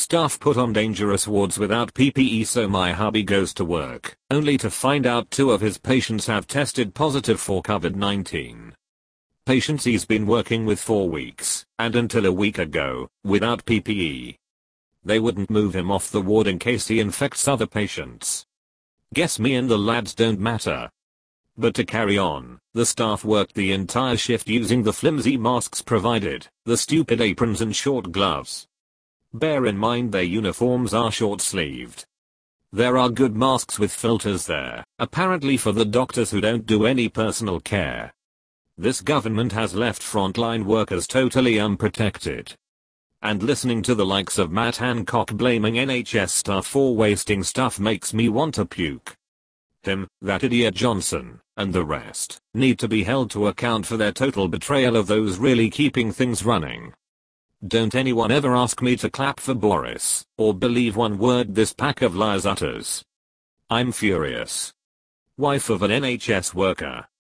Staff put on dangerous wards without PPE, so my hubby goes to work, only to find out 2 of his patients have tested positive for COVID-19. Patients he's been working with for weeks, and until a week ago, without PPE. They wouldn't move him off the ward in case he infects other patients. Guess me and the lads don't matter. But to carry on, the staff worked the entire shift using the flimsy masks provided, the stupid aprons and short gloves. Bear in mind their uniforms are short-sleeved. There are good masks with filters there, apparently for the doctors who don't do any personal care. This government has left frontline workers totally unprotected. And listening to the likes of Matt Hancock blaming NHS staff for wasting stuff makes me want to puke. Him, that idiot Johnson, and the rest, need to be held to account for their total betrayal of those really keeping things running. Don't anyone ever ask me to clap for Boris, or believe one word this pack of liars utters. I'm furious. Wife of an NHS worker,